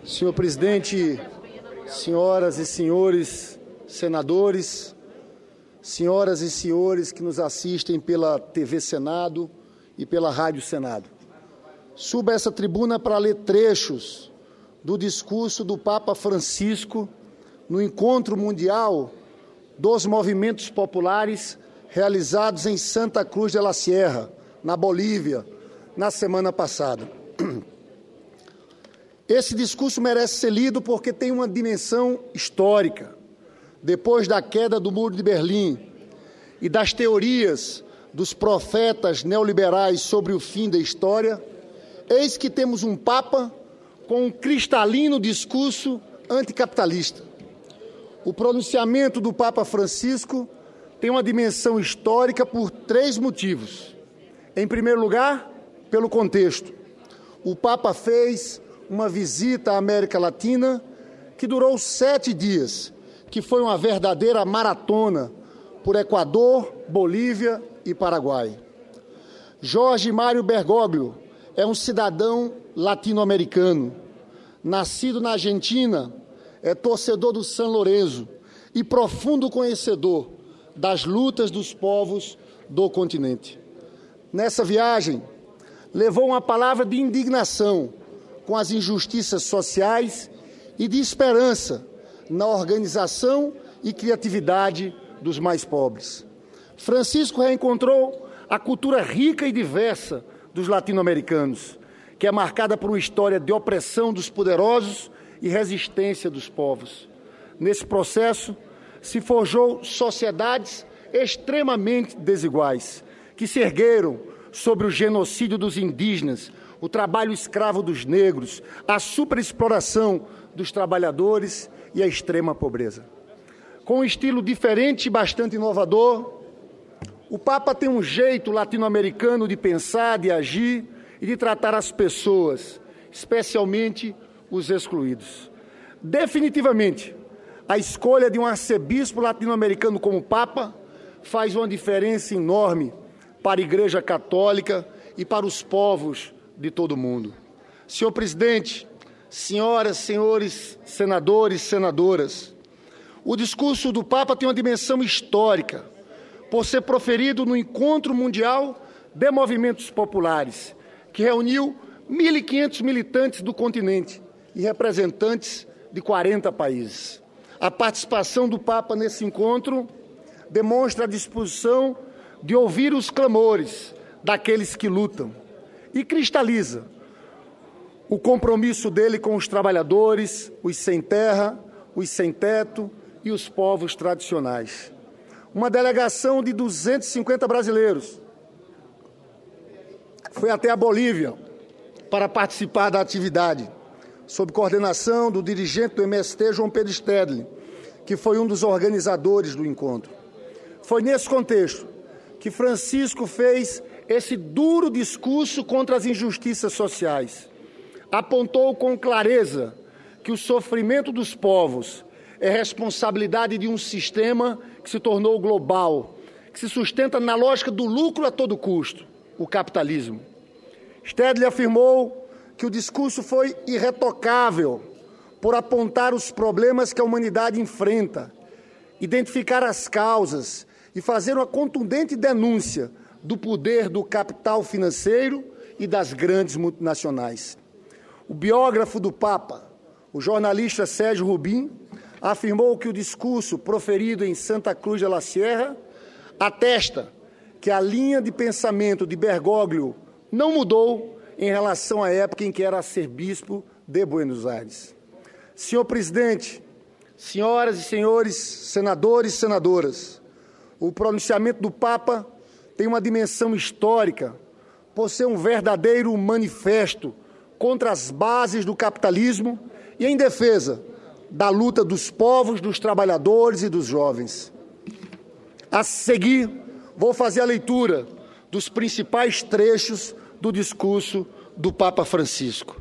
Senhor presidente, senhoras e senhores senadores, senhoras e senhores que nos assistem pela TV Senado e pela Rádio Senado. Subo a essa tribuna para ler trechos do discurso do Papa Francisco no Encontro Mundial dos Movimentos Populares realizados em Santa Cruz de la Sierra, na Bolívia, na semana passada. Esse discurso merece ser lido porque tem uma dimensão histórica. Depois da queda do Muro de Berlim e das teorias dos profetas neoliberais sobre o fim da história, eis que temos um Papa com um cristalino discurso anticapitalista. O pronunciamento do Papa Francisco tem uma dimensão histórica por três motivos. Em primeiro lugar, pelo contexto. O Papa fez uma visita à América Latina que durou 7 dias, que foi uma verdadeira maratona por Equador, Bolívia e Paraguai. Jorge Mário Bergoglio é um cidadão latino-americano. Nascido na Argentina, é torcedor do San Lorenzo e profundo conhecedor das lutas dos povos do continente. Nessa viagem, levou uma palavra de indignação com as injustiças sociais e de esperança na organização e criatividade dos mais pobres. Francisco reencontrou a cultura rica e diversa dos latino-americanos, que é marcada por uma história de opressão dos poderosos e resistência dos povos. Nesse processo, se forjou sociedades extremamente desiguais, que se ergueram sobre o genocídio dos indígenas, o trabalho escravo dos negros, a superexploração dos trabalhadores e a extrema pobreza. Com um estilo diferente e bastante inovador, o Papa tem um jeito latino-americano de pensar, de agir e de tratar as pessoas, especialmente os excluídos. Definitivamente, a escolha de um arcebispo latino-americano como Papa faz uma diferença enorme para a Igreja Católica e para os povos de todo o mundo. Senhor presidente, senhoras, senhores senadores, senadoras, o discurso do Papa tem uma dimensão histórica, por ser proferido no Encontro Mundial de Movimentos Populares, que reuniu 1.500 militantes do continente e representantes de 40 países. A participação do Papa nesse encontro demonstra a disposição de ouvir os clamores daqueles que lutam e cristaliza o compromisso dele com os trabalhadores, os sem terra, os sem teto e os povos tradicionais. Uma delegação de 250 brasileiros foi até a Bolívia para participar da atividade, sob coordenação do dirigente do MST, João Pedro Stedley, que foi um dos organizadores do encontro. Foi nesse contexto que Francisco fez esse duro discurso contra as injustiças sociais. Apontou com clareza que o sofrimento dos povos é responsabilidade de um sistema que se tornou global, que se sustenta na lógica do lucro a todo custo, o capitalismo. Stedley afirmou que o discurso foi irretocável por apontar os problemas que a humanidade enfrenta, identificar as causas e fazer uma contundente denúncia do poder do capital financeiro e das grandes multinacionais. O biógrafo do Papa, o jornalista Sérgio Rubim, afirmou que o discurso proferido em Santa Cruz de la Sierra atesta que a linha de pensamento de Bergoglio não mudou em relação à época em que era arcebispo de Buenos Aires. Senhor presidente, senhoras e senhores senadores e senadoras, o pronunciamento do Papa tem uma dimensão histórica por ser um verdadeiro manifesto contra as bases do capitalismo e em defesa da luta dos povos, dos trabalhadores e dos jovens. A seguir, vou fazer a leitura dos principais trechos do discurso do Papa Francisco.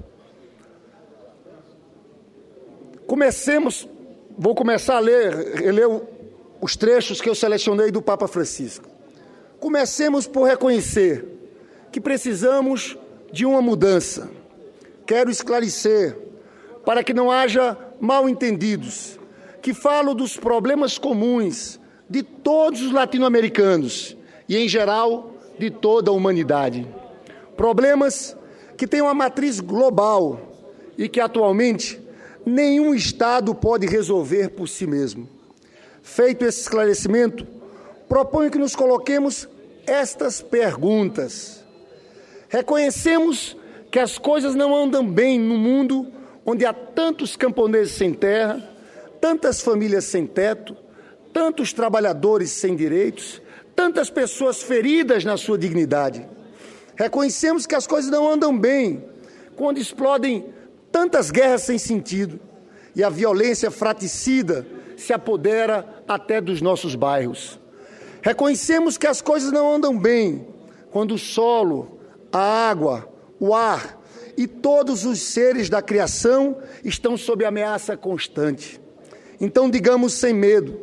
Vou começar a ler os trechos que eu selecionei do Papa Francisco. Comecemos por reconhecer que precisamos de uma mudança. Quero esclarecer para que não haja mal-entendidos, que falo dos problemas comuns de todos os latino-americanos e, em geral, de toda a humanidade. Problemas que têm uma matriz global e que, atualmente, nenhum Estado pode resolver por si mesmo. Feito esse esclarecimento, proponho que nos coloquemos estas perguntas. Reconhecemos que as coisas não andam bem no mundo onde há tantos camponeses sem terra, tantas famílias sem teto, tantos trabalhadores sem direitos, tantas pessoas feridas na sua dignidade. Reconhecemos que as coisas não andam bem quando explodem tantas guerras sem sentido e a violência fratricida se apodera até dos nossos bairros. Reconhecemos que as coisas não andam bem quando o solo, a água, o ar e todos os seres da criação estão sob ameaça constante. Então, digamos sem medo,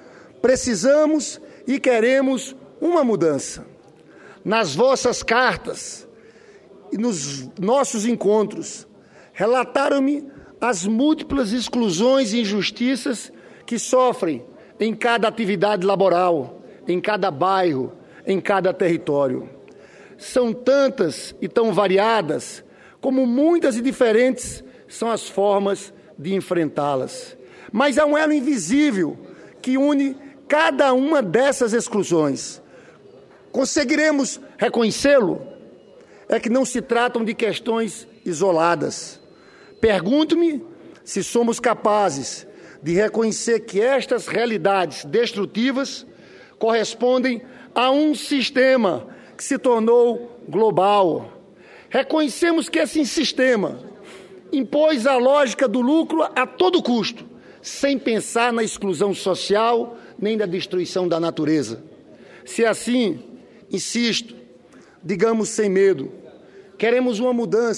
precisamos e queremos uma mudança. Nas vossas cartas e nos nossos encontros, relataram-me as múltiplas exclusões e injustiças que sofrem em cada atividade laboral, em cada bairro, em cada território. São tantas e tão variadas, como muitas e diferentes são as formas de enfrentá-las. Mas há um elo invisível que une cada uma dessas exclusões. Conseguiremos reconhecê-lo? É que não se tratam de questões isoladas. Pergunto-me se somos capazes de reconhecer que estas realidades destrutivas correspondem a um sistema que se tornou global. Reconhecemos que esse sistema impôs a lógica do lucro a todo custo, sem pensar na exclusão social nem na destruição da natureza. Se assim, insisto, digamos sem medo, queremos uma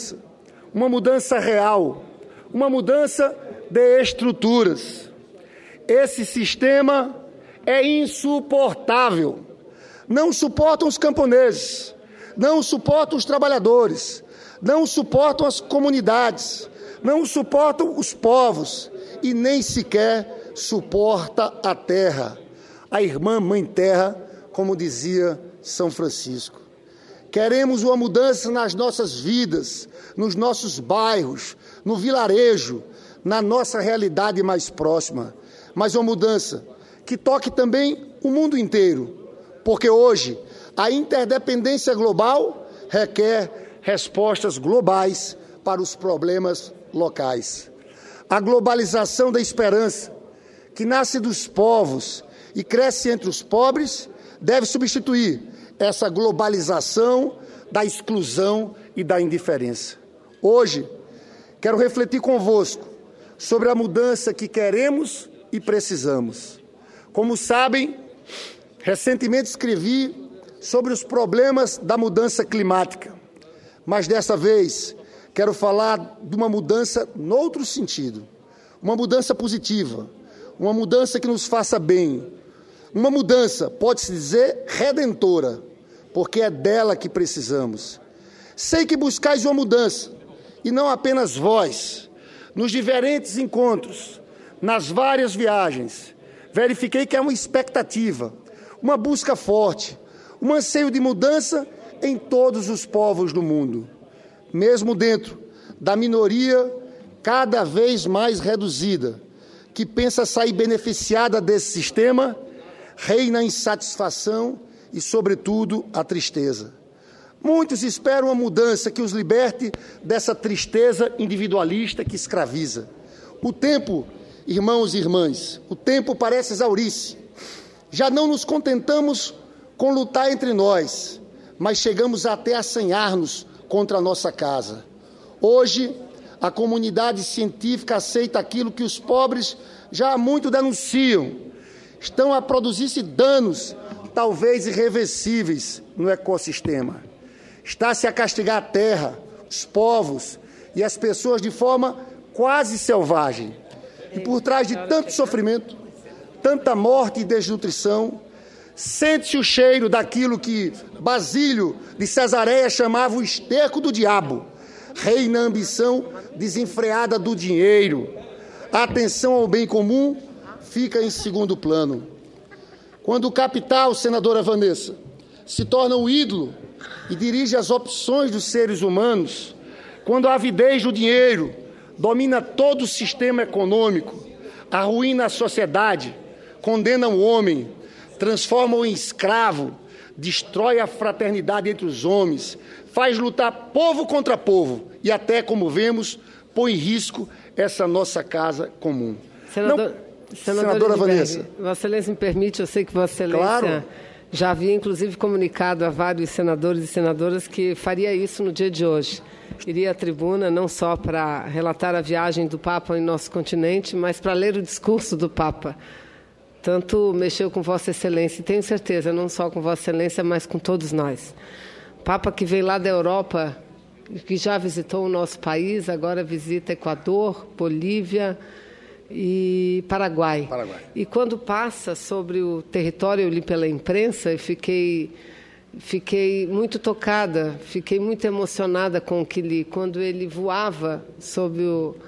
mudança real, uma mudança de estruturas. Esse sistema é insuportável. Não suportam os camponeses, não suportam os trabalhadores, não suportam as comunidades, não suportam os povos e nem sequer suporta a terra, a irmã Mãe Terra, como dizia São Francisco. Queremos uma mudança nas nossas vidas, nos nossos bairros, no vilarejo, na nossa realidade mais próxima, mas uma mudança que toque também o mundo inteiro, porque hoje a interdependência global requer respostas globais para os problemas locais. A globalização da esperança, que nasce dos povos e cresce entre os pobres, deve substituir essa globalização da exclusão e da indiferença. Hoje, quero refletir convosco sobre a mudança que queremos e precisamos. Como sabem, recentemente escrevi sobre os problemas da mudança climática, mas dessa vez quero falar de uma mudança noutro sentido, uma mudança positiva, uma mudança que nos faça bem, uma mudança, pode-se dizer, redentora, porque é dela que precisamos. Sei que buscais uma mudança, e não apenas vós. Nos diferentes encontros, nas várias viagens, verifiquei que há uma expectativa, uma busca forte, um anseio de mudança em todos os povos do mundo. Mesmo dentro da minoria cada vez mais reduzida, que pensa sair beneficiada desse sistema, reina a insatisfação e, sobretudo, a tristeza. Muitos esperam uma mudança que os liberte dessa tristeza individualista que escraviza. O tempo, irmãos e irmãs, o tempo parece exaurir-se. Já não nos contentamos com lutar entre nós, mas chegamos até a assanhar-nos contra a nossa casa. Hoje, a comunidade científica aceita aquilo que os pobres já há muito denunciam. Estão a produzir-se danos, talvez irreversíveis, no ecossistema. Está-se a castigar a terra, os povos e as pessoas de forma quase selvagem. E por trás de tanto sofrimento, tanta morte e desnutrição, sente-se o cheiro daquilo que Basílio de Cesareia chamava o esterco do diabo, reina a ambição desenfreada do dinheiro. A atenção ao bem comum fica em segundo plano. Quando o capital, senadora Vanessa, se torna o ídolo e dirige as opções dos seres humanos, quando a avidez do dinheiro domina todo o sistema econômico, arruína a sociedade, condena o homem, transforma-o em escravo, destrói a fraternidade entre os homens, faz lutar povo contra povo e até, como vemos, põe em risco essa nossa casa comum. Senadora Vanessa. Vossa Excelência me permite, eu sei que Vossa Excelência Claro. já havia, inclusive, comunicado a vários senadores e senadoras que faria isso no dia de hoje. Iria à tribuna não só para relatar a viagem do Papa em nosso continente, mas para ler o discurso do Papa. Tanto mexeu com Vossa Excelência, e tenho certeza, não só com Vossa Excelência, mas com todos nós. Papa que veio lá da Europa, que já visitou o nosso país, agora visita Equador, Bolívia e Paraguai. E quando passa sobre o território, eu li pela imprensa e fiquei muito tocada, fiquei muito emocionada com o que li. Quando ele voava sobre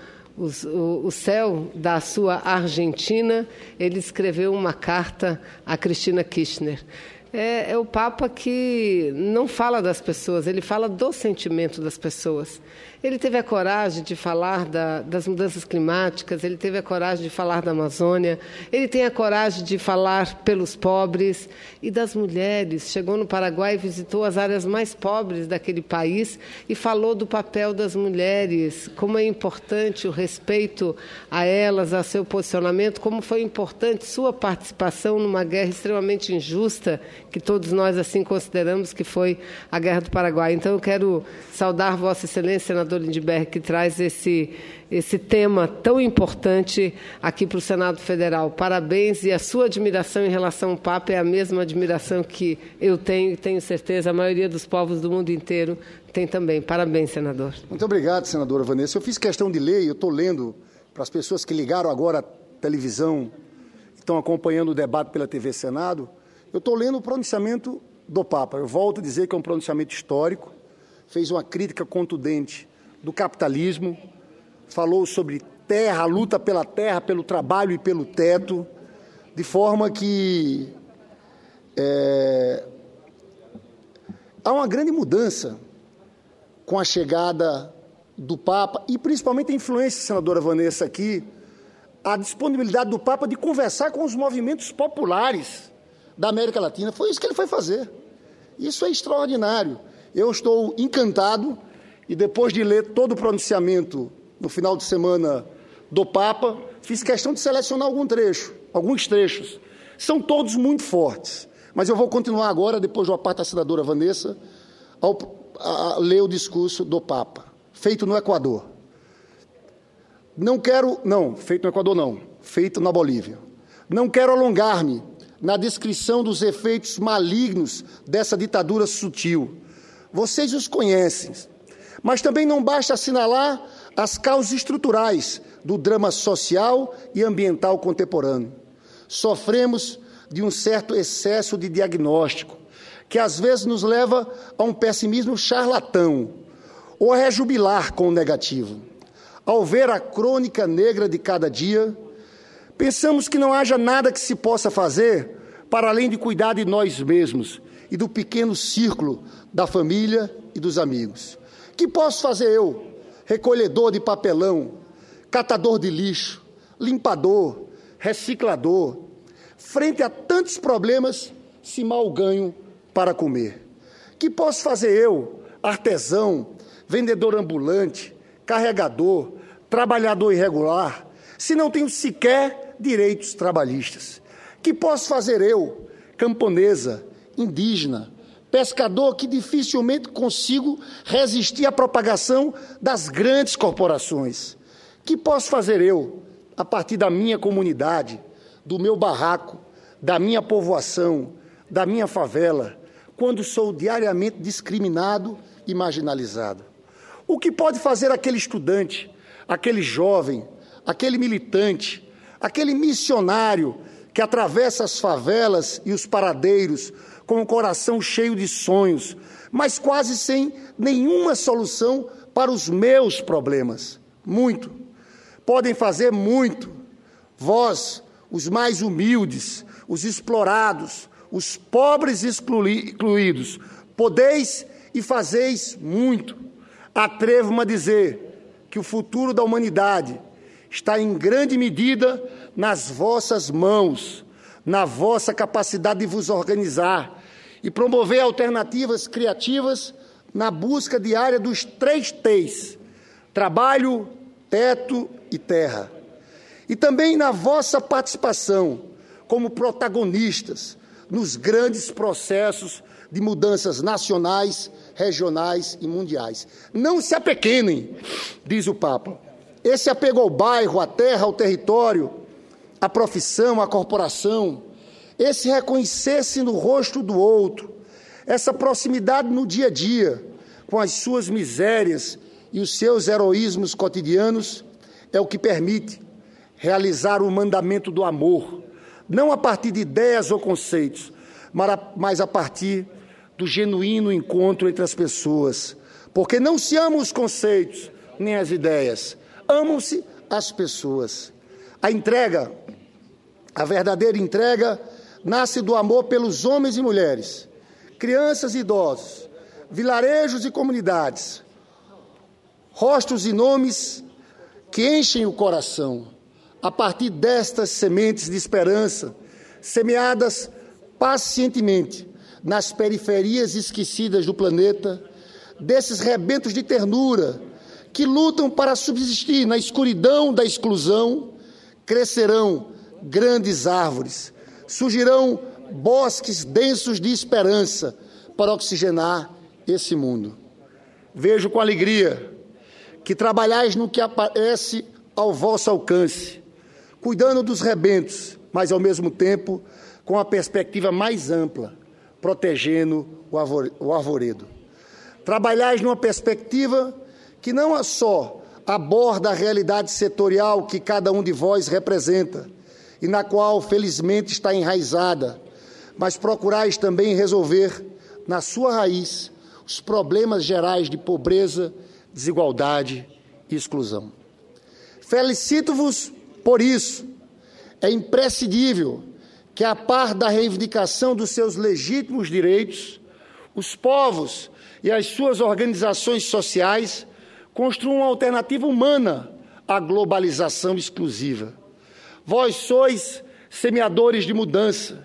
o céu da sua Argentina, ele escreveu uma carta a Cristina Kirchner. É o Papa que não fala das pessoas, ele fala do sentimento das pessoas. Ele teve a coragem de falar das mudanças climáticas, ele teve a coragem de falar da Amazônia, ele tem a coragem de falar pelos pobres e das mulheres. Chegou no Paraguai e visitou as áreas mais pobres daquele país e falou do papel das mulheres, como é importante o respeito a elas, a seu posicionamento, como foi importante sua participação numa guerra extremamente injusta, que todos nós assim consideramos que foi a Guerra do Paraguai. Então, eu quero saudar Vossa Excelência, senador Lindbergh, que traz esse tema tão importante aqui para o Senado Federal. Parabéns, e a sua admiração em relação ao Papa é a mesma admiração que eu tenho, e tenho certeza a maioria dos povos do mundo inteiro tem também. Parabéns, senador. Muito obrigado, senadora Vanessa. Eu fiz questão de ler, eu estou lendo para as pessoas que ligaram agora à televisão, estão acompanhando o debate pela TV Senado, eu estou lendo o pronunciamento do Papa. Eu volto a dizer que é um pronunciamento histórico, fez uma crítica contundente do capitalismo, falou sobre terra, a luta pela terra, pelo trabalho e pelo teto, de forma que há uma grande mudança com a chegada do Papa e principalmente a influência, senadora Vanessa, aqui, a disponibilidade do Papa de conversar com os movimentos populares da América Latina. Foi isso que ele foi fazer. Isso é extraordinário. Eu estou encantado e depois de ler todo o pronunciamento no final de semana do Papa, fiz questão de selecionar alguns trechos. São todos muito fortes, mas eu vou continuar agora, depois da parte da senadora Vanessa, a ler o discurso do Papa, feito no Equador. Feito na Bolívia. Não quero alongar-me na descrição dos efeitos malignos dessa ditadura sutil. Vocês os conhecem, mas também não basta assinalar as causas estruturais do drama social e ambiental contemporâneo. Sofremos de um certo excesso de diagnóstico, que às vezes nos leva a um pessimismo charlatão, ou a rejubilar com o negativo. Ao ver a crônica negra de cada dia, pensamos que não haja nada que se possa fazer para além de cuidar de nós mesmos e do pequeno círculo da família e dos amigos. Que posso fazer eu, recolhedor de papelão, catador de lixo, limpador, reciclador, frente a tantos problemas, se mal ganho para comer? Que posso fazer eu, artesão, vendedor ambulante, carregador, trabalhador irregular, se não tenho sequer direitos trabalhistas? Que posso fazer eu, camponesa, indígena, pescador, que dificilmente consigo resistir à propagação das grandes corporações? Que posso fazer eu, a partir da minha comunidade, do meu barraco, da minha povoação, da minha favela, quando sou diariamente discriminado e marginalizado? O que pode fazer aquele estudante, aquele jovem, aquele militante, aquele missionário que atravessa as favelas e os paradeiros com o coração cheio de sonhos, mas quase sem nenhuma solução para os meus problemas. Muito. Podem fazer muito. Vós, os mais humildes, os explorados, os pobres excluídos, podeis e fazeis muito. Atrevo-me a dizer que o futuro da humanidade está em grande medida nas vossas mãos, na vossa capacidade de vos organizar e promover alternativas criativas na busca diária dos 3 T's: trabalho, teto e terra. E também na vossa participação como protagonistas nos grandes processos de mudanças nacionais, regionais e mundiais. Não se apequenem, diz o Papa. Esse apego ao bairro, à terra, ao território, à profissão, à corporação, esse reconhecer-se no rosto do outro, essa proximidade no dia a dia, com as suas misérias e os seus heroísmos cotidianos, é o que permite realizar o mandamento do amor, não a partir de ideias ou conceitos, mas a partir do genuíno encontro entre as pessoas, porque não se amam os conceitos nem as ideias, amam-se as pessoas. A entrega, a verdadeira entrega, nasce do amor pelos homens e mulheres, crianças e idosos, vilarejos e comunidades, rostos e nomes que enchem o coração. A partir destas sementes de esperança, semeadas pacientemente nas periferias esquecidas do planeta, desses rebentos de ternura que lutam para subsistir na escuridão da exclusão, crescerão grandes árvores, surgirão bosques densos de esperança para oxigenar esse mundo. Vejo com alegria que trabalhais no que aparece ao vosso alcance, cuidando dos rebentos, mas ao mesmo tempo com a perspectiva mais ampla, protegendo o arvoredo. Trabalhais numa perspectiva que não só aborda a realidade setorial que cada um de vós representa e na qual, felizmente, está enraizada, mas procurais também resolver, na sua raiz, os problemas gerais de pobreza, desigualdade e exclusão. Felicito-vos por isso. É imprescindível que, a par da reivindicação dos seus legítimos direitos, os povos e as suas organizações sociais construam uma alternativa humana à globalização exclusiva. Vós sois semeadores de mudança.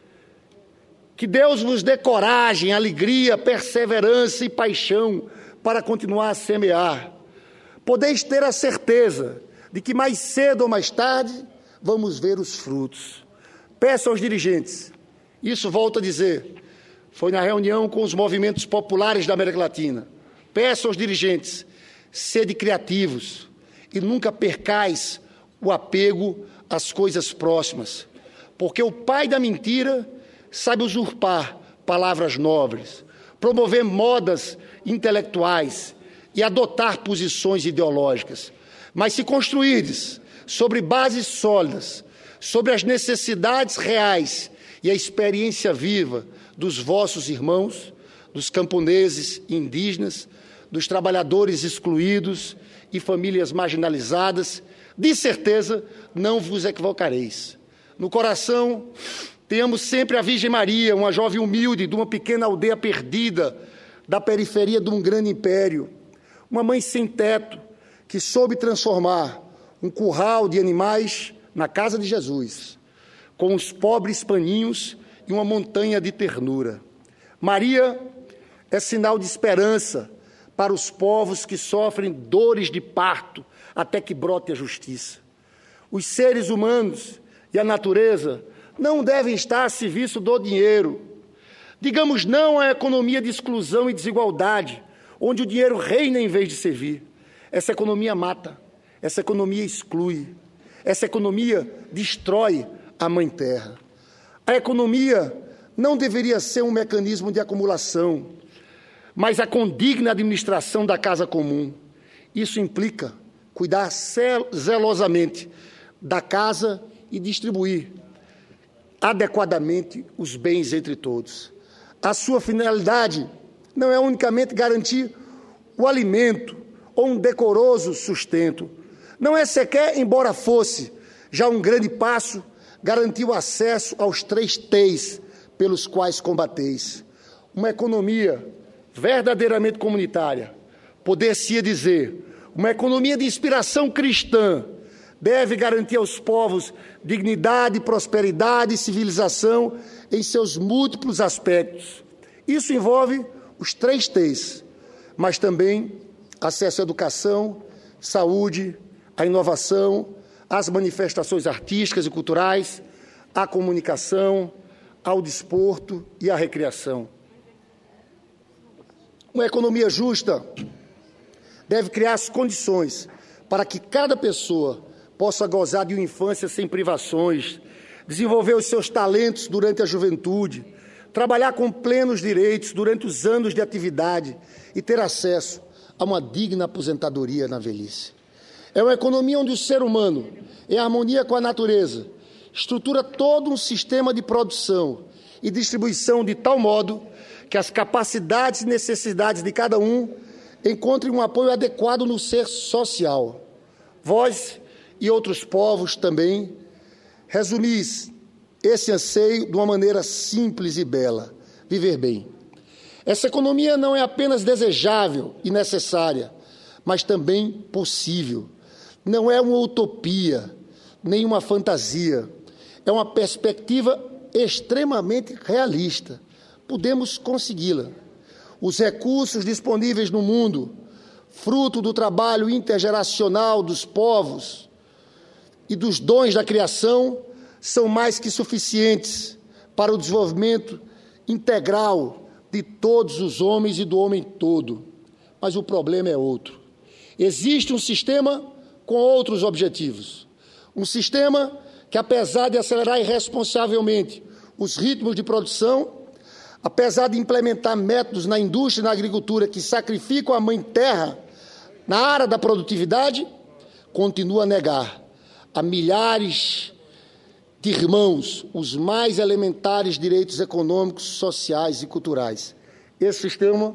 Que Deus vos dê coragem, alegria, perseverança e paixão para continuar a semear. Podeis ter a certeza de que mais cedo ou mais tarde vamos ver os frutos. Peço aos dirigentes, isso volto a dizer, foi na reunião com os movimentos populares da América Latina. Peço aos dirigentes, sede criativos e nunca percais o apego às coisas próximas, porque o pai da mentira sabe usurpar palavras nobres, promover modas intelectuais e adotar posições ideológicas. Mas se construirdes sobre bases sólidas, sobre as necessidades reais e a experiência viva dos vossos irmãos, dos camponeses e indígenas, dos trabalhadores excluídos e famílias marginalizadas, de certeza não vos equivocareis. No coração, tenhamos sempre a Virgem Maria, uma jovem humilde de uma pequena aldeia perdida da periferia de um grande império, uma mãe sem teto que soube transformar um curral de animais na casa de Jesus, com os pobres paninhos e uma montanha de ternura. Maria é sinal de esperança para os povos que sofrem dores de parto até que brote a justiça. Os seres humanos e a natureza não devem estar a serviço do dinheiro. Digamos não à economia de exclusão e desigualdade, onde o dinheiro reina em vez de servir. Essa economia mata, essa economia exclui, essa economia destrói a Mãe Terra. A economia não deveria ser um mecanismo de acumulação, mas a condigna administração da casa comum. Isso implica cuidar zelosamente da casa e distribuir adequadamente os bens entre todos. A sua finalidade não é unicamente garantir o alimento ou um decoroso sustento. Não é sequer, embora fosse já um grande passo, garantir o acesso aos 3 T's pelos quais combateis. Uma economia verdadeiramente comunitária, poder-se dizer, uma economia de inspiração cristã, deve garantir aos povos dignidade, prosperidade e civilização em seus múltiplos aspectos. Isso envolve os 3 T's, mas também acesso à educação, saúde, à inovação, às manifestações artísticas e culturais, à comunicação, ao desporto e à recreação. Uma economia justa deve criar as condições para que cada pessoa possa gozar de uma infância sem privações, desenvolver os seus talentos durante a juventude, trabalhar com plenos direitos durante os anos de atividade e ter acesso a uma digna aposentadoria na velhice. É uma economia onde o ser humano, em harmonia com a natureza, estrutura todo um sistema de produção e distribuição de tal modo que as capacidades e necessidades de cada um encontrem um apoio adequado no ser social. Vós e outros povos também resumis esse anseio de uma maneira simples e bela: viver bem. Essa economia não é apenas desejável e necessária, mas também possível. Não é uma utopia, nem uma fantasia. É uma perspectiva extremamente realista. Podemos consegui-la. Os recursos disponíveis no mundo, fruto do trabalho intergeracional dos povos e dos dons da criação, são mais que suficientes para o desenvolvimento integral de todos os homens e do homem todo. Mas o problema é outro. Existe um sistema com outros objetivos. Um sistema que, apesar de acelerar irresponsavelmente os ritmos de produção, apesar de implementar métodos na indústria e na agricultura que sacrificam a mãe terra na área da produtividade, continua a negar a milhares de irmãos os mais elementares direitos econômicos, sociais e culturais. Esse sistema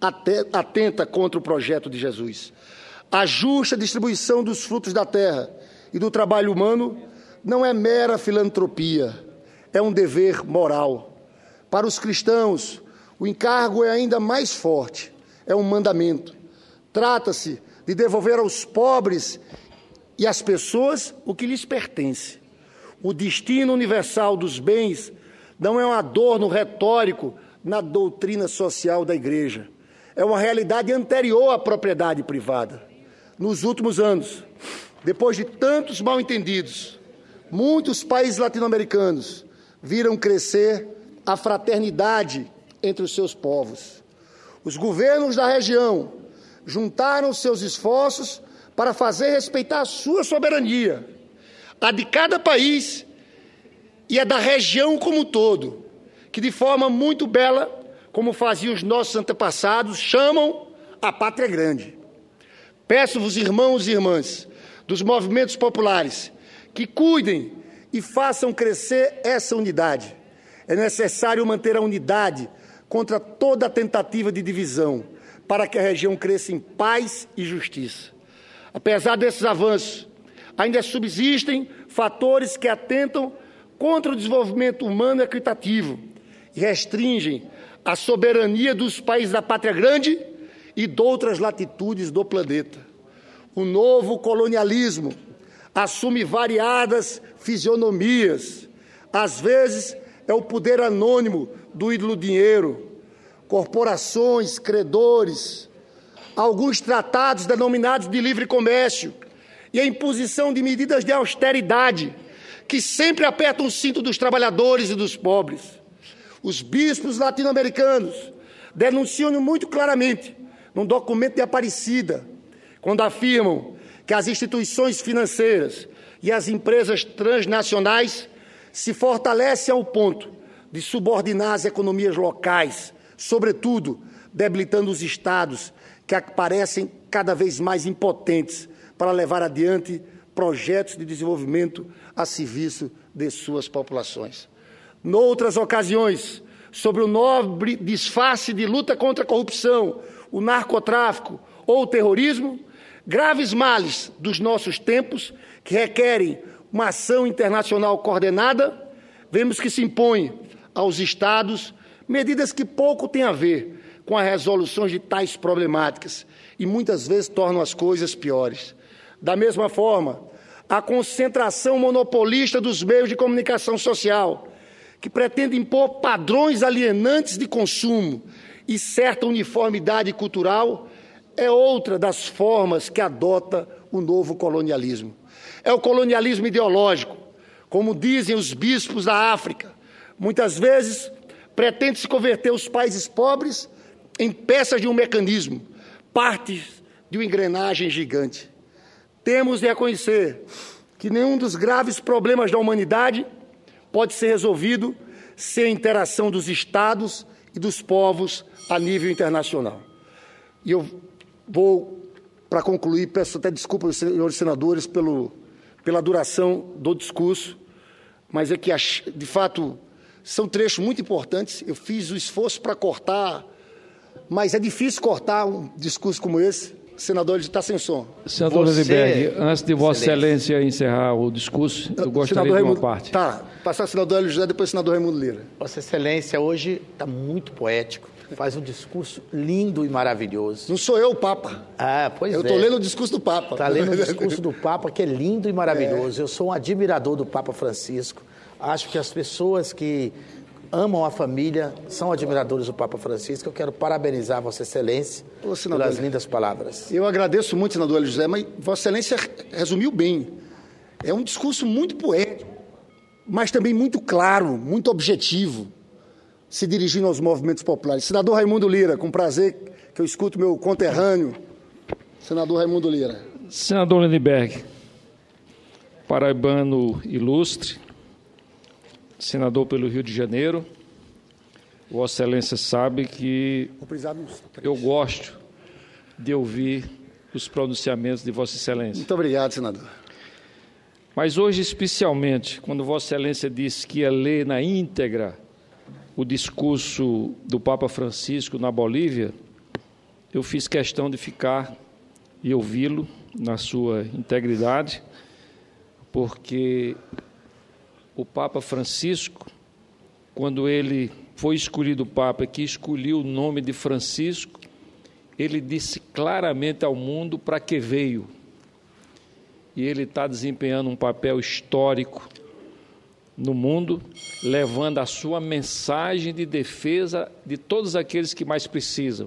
atenta contra o projeto de Jesus. A justa distribuição dos frutos da terra e do trabalho humano não é mera filantropia, é um dever moral. Para os cristãos, o encargo é ainda mais forte, é um mandamento. Trata-se de devolver aos pobres e às pessoas o que lhes pertence. O destino universal dos bens não é um adorno retórico na doutrina social da Igreja. É uma realidade anterior à propriedade privada. Nos últimos anos, depois de tantos mal-entendidos, muitos países latino-americanos viram crescer a fraternidade entre os seus povos. Os governos da região juntaram seus esforços para fazer respeitar a sua soberania, a de cada país e a da região como um todo, que de forma muito bela, como faziam os nossos antepassados, chamam a pátria grande. Peço-vos, irmãos e irmãs dos movimentos populares, que cuidem e façam crescer essa unidade. É necessário manter a unidade contra toda a tentativa de divisão, para que a região cresça em paz e justiça. Apesar desses avanços, ainda subsistem fatores que atentam contra o desenvolvimento humano equitativo e restringem a soberania dos países da pátria grande e de outras latitudes do planeta. O novo colonialismo assume variadas fisionomias. Às vezes é o poder anônimo do ídolo dinheiro, corporações, credores, alguns tratados denominados de livre comércio e a imposição de medidas de austeridade que sempre apertam o cinto dos trabalhadores e dos pobres. Os bispos latino-americanos denunciam muito claramente, num documento de Aparecida, quando afirmam que as instituições financeiras e as empresas transnacionais se fortalecem ao ponto de subordinar as economias locais, sobretudo debilitando os estados que parecem cada vez mais impotentes para levar adiante projetos de desenvolvimento a serviço de suas populações. Noutras ocasiões, sobre o nobre disfarce de luta contra a corrupção, o narcotráfico ou o terrorismo, Graves males dos nossos tempos, que requerem uma ação internacional coordenada, vemos que se impõe aos Estados medidas que pouco têm a ver com a resolução de tais problemáticas e muitas vezes tornam as coisas piores. Da mesma forma, a concentração monopolista dos meios de comunicação social, que pretende impor padrões alienantes de consumo e certa uniformidade cultural, é outra das formas que adota o novo colonialismo. É o colonialismo ideológico, como dizem os bispos da África. Muitas vezes pretende-se converter os países pobres em peças de um mecanismo, partes de uma engrenagem gigante. Temos de reconhecer que nenhum dos graves problemas da humanidade pode ser resolvido sem a interação dos Estados e dos povos a nível internacional. E eu vou, para concluir, peço até desculpa aos senhores senadores pela duração do discurso, mas é que, de fato, são trechos muito importantes. Eu fiz o esforço para cortar, mas é difícil cortar um discurso como esse. Senador, ele está sem som. Senador Lindenberg, antes de Vossa Excelência encerrar o discurso, eu gostaria de uma parte. Tá, passar o senador Hélio José, depois o senador Raimundo Lira. Vossa Excelência hoje está muito poético, faz um discurso lindo e maravilhoso. Não sou eu o Papa. Ah, pois é. Eu estou lendo o discurso do Papa. Está lendo o discurso do Papa, que é lindo e maravilhoso. Eu sou um admirador do Papa Francisco. Acho que as pessoas que amam a família são admiradores do Papa Francisco. Eu quero parabenizar Vossa Excelência pelas lindas palavras. Eu agradeço muito, senador Hélio José, mas Vossa Excelência resumiu bem. É um discurso muito poético, mas também muito claro, muito objetivo, se dirigindo aos movimentos populares. Senador Raimundo Lira, com prazer que eu escuto meu conterrâneo, senador Raimundo Lira. Senador Lindenberg, paraibano ilustre, senador pelo Rio de Janeiro, Vossa Excelência sabe que eu gosto de ouvir os pronunciamentos de Vossa Excelência. Muito obrigado, senador. Mas hoje, especialmente, quando Vossa Excelência disse que ia ler na íntegra o discurso do Papa Francisco na Bolívia, eu fiz questão de ficar e ouvi-lo na sua integridade, porque o Papa Francisco, quando ele foi escolhido Papa, que escolheu o nome de Francisco, ele disse claramente ao mundo para que veio. E ele está desempenhando um papel histórico no mundo, levando a sua mensagem de defesa de todos aqueles que mais precisam.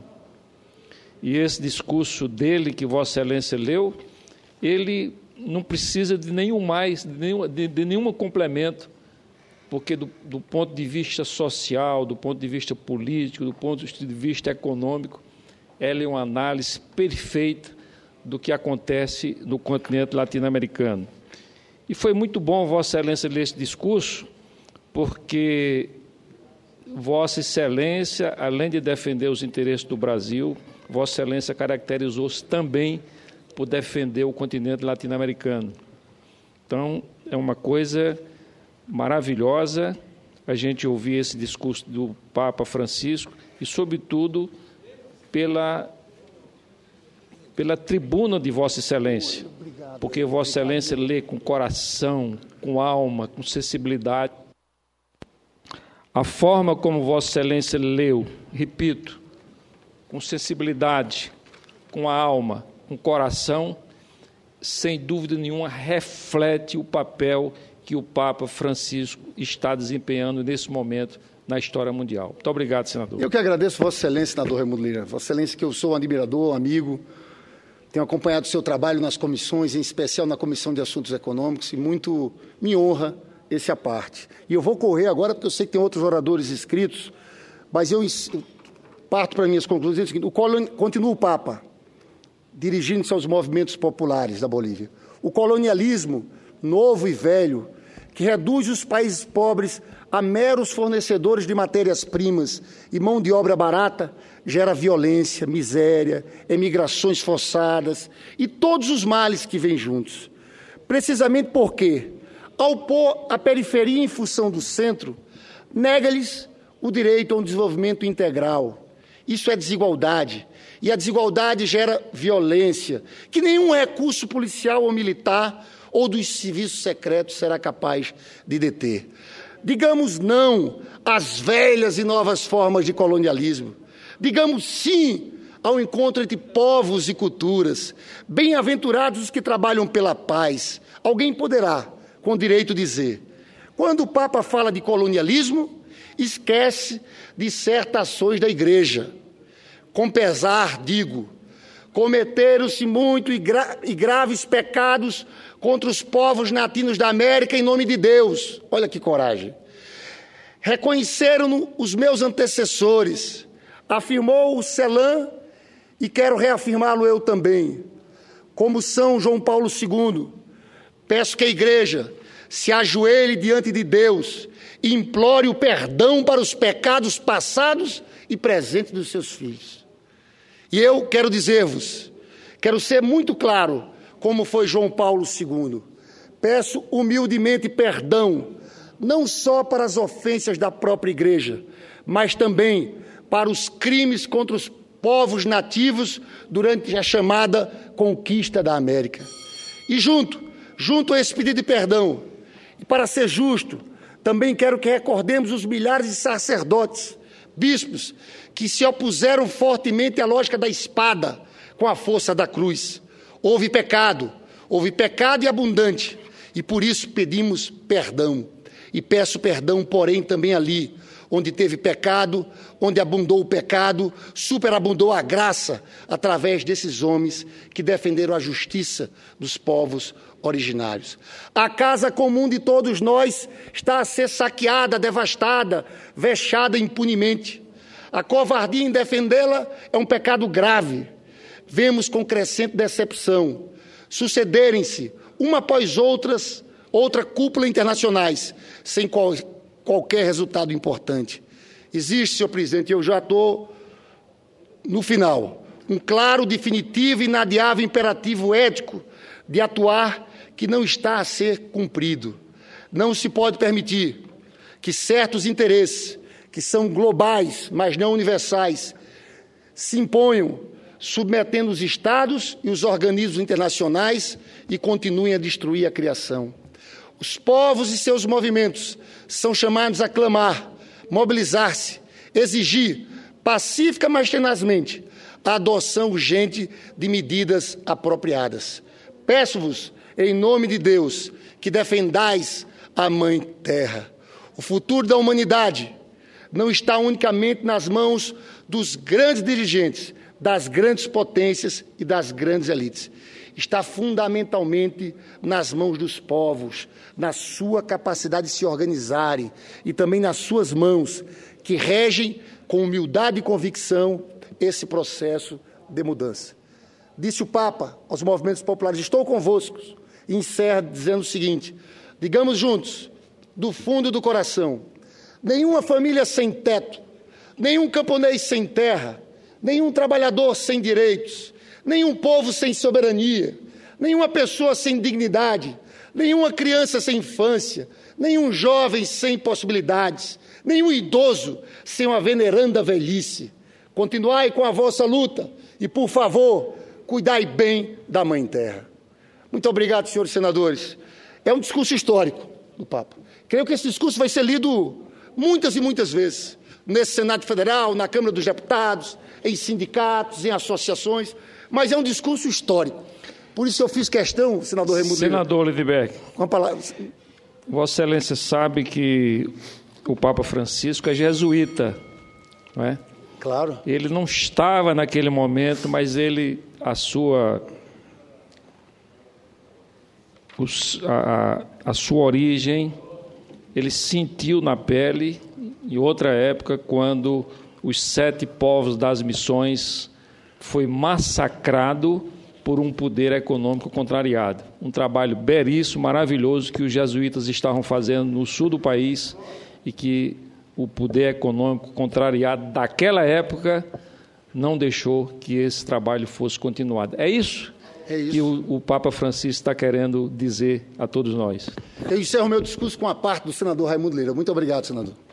E esse discurso dele, que Vossa Excelência leu, ele não precisa de nenhum complemento, porque do ponto de vista social, do ponto de vista político, do ponto de vista econômico, ela é uma análise perfeita do que acontece no continente latino-americano. E foi muito bom Vossa Excelência ler esse discurso, porque Vossa Excelência, além de defender os interesses do Brasil, Vossa Excelência caracterizou-se também por defender o continente latino-americano. Então, é uma coisa maravilhosa a gente ouvir esse discurso do Papa Francisco e, sobretudo, pela tribuna de Vossa Excelência, porque Vossa Excelência lê com coração, com alma, com sensibilidade. A forma como Vossa Excelência leu, repito, com sensibilidade, com a alma, com o coração, sem dúvida nenhuma, reflete o papel que o Papa Francisco está desempenhando nesse momento na história mundial. Muito obrigado, senador. Eu que agradeço Vossa Excelência, senador Raimundo Lira. Vossa Excelência, que eu sou um admirador, amigo, tenho acompanhado o seu trabalho nas comissões, em especial na Comissão de Assuntos Econômicos, e muito me honra esse à parte. E eu vou correr agora, porque eu sei que tem outros oradores inscritos, mas eu parto para minhas conclusões. Continua o Papa dirigindo-se aos movimentos populares da Bolívia. O colonialismo novo e velho, que reduz os países pobres a meros fornecedores de matérias-primas e mão de obra barata, gera violência, miséria, emigrações forçadas e todos os males que vêm juntos. Precisamente porque, ao pôr a periferia em função do centro, nega-lhes o direito a um desenvolvimento integral Isso é desigualdade. E a desigualdade gera violência, que nenhum recurso policial ou militar ou dos serviços secretos será capaz de deter. Digamos não às velhas e novas formas de colonialismo. Digamos sim ao encontro entre povos e culturas. Bem-aventurados os que trabalham pela paz. Alguém poderá, com direito, dizer: quando o Papa fala de colonialismo, esquece de certas ações da Igreja. Com pesar, digo, cometeram-se muito e graves pecados contra os povos nativos da América em nome de Deus. Olha que coragem. Reconheceram-no os meus antecessores, afirmou o Celan, e quero reafirmá-lo eu também. Como São João Paulo II, peço que a Igreja se ajoelhe diante de Deus e implore o perdão para os pecados passados e presentes dos seus filhos. E eu quero dizer-vos, quero ser muito claro, como foi João Paulo II. Peço humildemente perdão, não só para as ofensas da própria Igreja, mas também para os crimes contra os povos nativos durante a chamada conquista da América. E junto a esse pedido de perdão, e para ser justo, também quero que recordemos os milhares de sacerdotes, bispos, que se opuseram fortemente à lógica da espada com a força da cruz. Houve pecado e abundante, e por isso pedimos perdão. E peço perdão, porém, também ali, onde teve pecado, onde abundou o pecado, superabundou a graça através desses homens que defenderam a justiça dos povos originários. A casa comum de todos nós está a ser saqueada, devastada, vexada impunemente. A covardia em defendê-la é um pecado grave. Vemos com crescente decepção sucederem-se, uma após outra cúpula internacionais, sem qualquer resultado importante. Existe, senhor presidente, eu já estou no final, um claro, definitivo e inadiável imperativo ético de atuar que não está a ser cumprido. Não se pode permitir que certos interesses, que são globais, mas não universais, se imponham, submetendo os Estados e os organismos internacionais e continuem a destruir a criação. Os povos e seus movimentos são chamados a clamar, mobilizar-se, exigir, pacífica mas tenazmente, a adoção urgente de medidas apropriadas. Peço-vos, em nome de Deus, que defendais a Mãe Terra. O futuro da humanidade não está unicamente nas mãos dos grandes dirigentes, das grandes potências e das grandes elites. Está fundamentalmente nas mãos dos povos, na sua capacidade de se organizarem e também nas suas mãos, que regem com humildade e convicção esse processo de mudança. Disse o Papa aos movimentos populares: estou convosco, e encerra dizendo o seguinte: digamos juntos, do fundo do coração, nenhuma família sem teto, nenhum camponês sem terra, nenhum trabalhador sem direitos, nenhum povo sem soberania, nenhuma pessoa sem dignidade, nenhuma criança sem infância, nenhum jovem sem possibilidades, nenhum idoso sem uma veneranda velhice. Continuai com a vossa luta e, por favor, cuidai bem da Mãe Terra. Muito obrigado, senhores senadores. É um discurso histórico do Papa. Creio que esse discurso vai ser lido muitas e muitas vezes, nesse Senado Federal, na Câmara dos Deputados, em sindicatos, em associações, mas é um discurso histórico. Por isso eu fiz questão, senador Raimundo Lira. Senador Lidberg, Com a palavra. Vossa Excelência sabe que o Papa Francisco é jesuíta, não é? Claro. Ele não estava naquele momento, mas a sua origem, ele sentiu na pele em outra época, quando os 7 povos das missões foi massacrado por um poder econômico contrariado. Um trabalho belíssimo, maravilhoso, que os jesuítas estavam fazendo no sul do país e que o poder econômico contrariado daquela época não deixou que esse trabalho fosse continuado. É isso que o Papa Francisco está querendo dizer a todos nós. Eu encerro meu discurso com a parte do senador Raimundo Lira. Muito obrigado, senador.